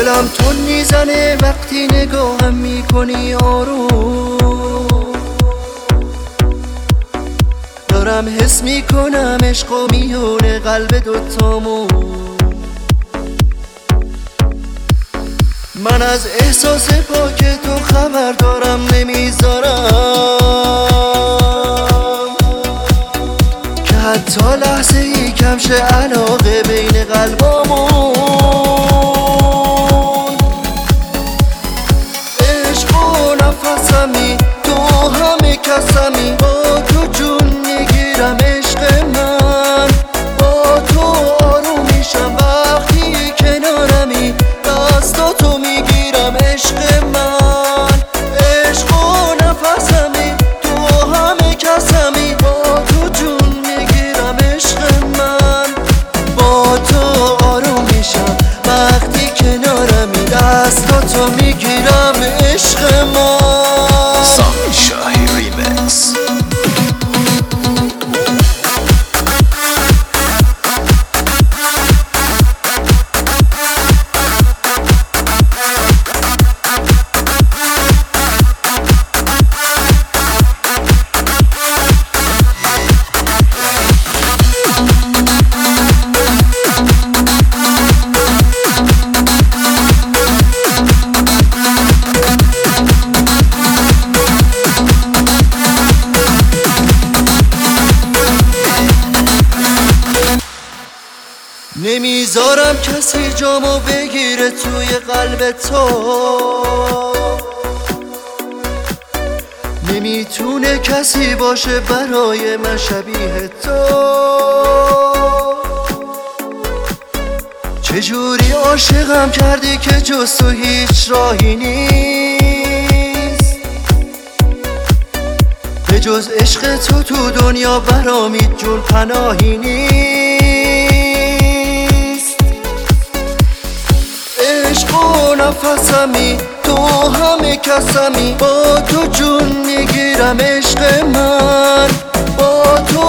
دلم تون میزنه وقتی نگاهم میکنی آروم، دارم حس میکنم عشق و میونه قلب دوتامون. من از احساس پاک تو خبر دارم نمیذارم که حتی لحظه ای کم شه علاقه بین قلبامون. عشق و نفسمی تو همه کسمی، با تو جون میگیرم عشق من، با تو آروم میشم وقتی کنارمی، دستاتو میگیرم عشق من. عشق و نفسمی تو همه کسمی، با تو جون میگیرم عشق من، با تو آروم میشم وقتی کنارمی، دستاتو میگیرم عشق من. سامی شاهی ریمیکس. نمیذارم کسی جامو بگیره توی قلب تو، نمیتونه کسی باشه برای من شبیه تو. چجوری عاشقم کردی که جز تو هیچ راهی نیست، به جز عشق تو تو دنیا برام هیچ جون پناهی نیست. عشق و نفسمی تو همه کسمی، با تو جون میگیرم عشق من، با تو